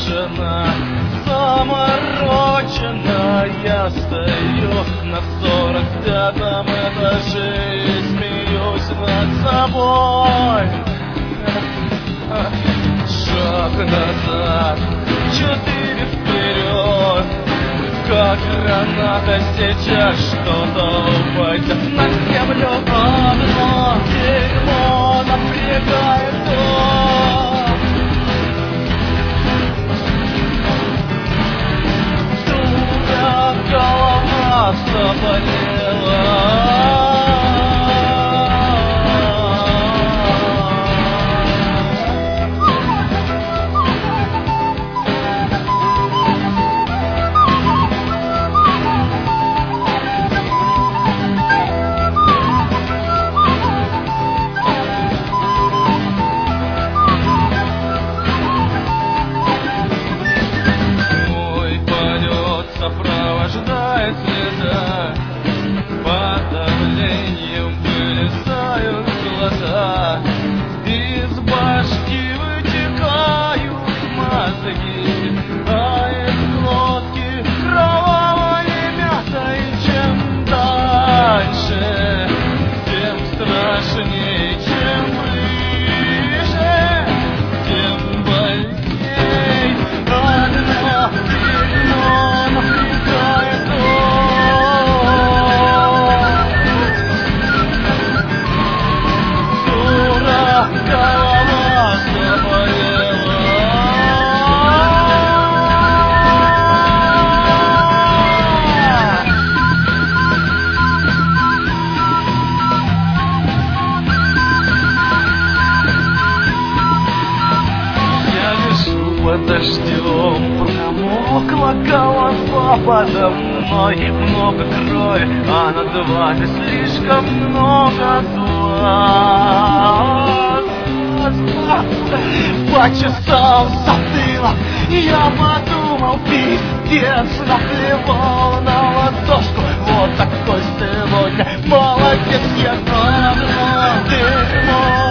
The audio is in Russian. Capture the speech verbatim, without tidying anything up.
заморожена, заморочена. Я стою на сорок пятом этаже и смеюсь над собой. Шаг назад, четыре вперед, как граната сейчас что-то упадет на землю. Одно дерьмо напрягает дом. Дура, голова заболела. Сопровождает следа, под давлением вылезают глаза, из башки вытекают мозги, а из глотки кровавая мята. И чем дальше, тем страшнее, чем ближе, тем больней. Одно дерьмо напрягает дом. Дура, голова заболела. Я лежу под дождем, промокла голова подо мной. Много крови, а над вами слишком много глаз. Почесал затылок, я подумал, пиздец, наплевал на ладошку. Вот такой сегодня молодец, я давно дерьмо.